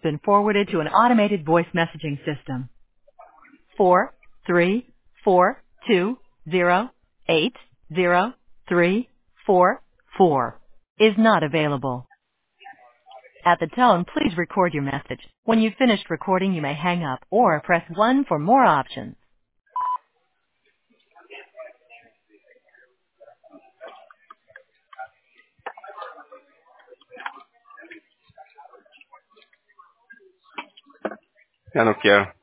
been forwarded to an automated voice messaging system. 43420803444 is not available. At the tone, please record your message. When you've finished recording, you may hang up or press 1 for more options. Ya no quiero.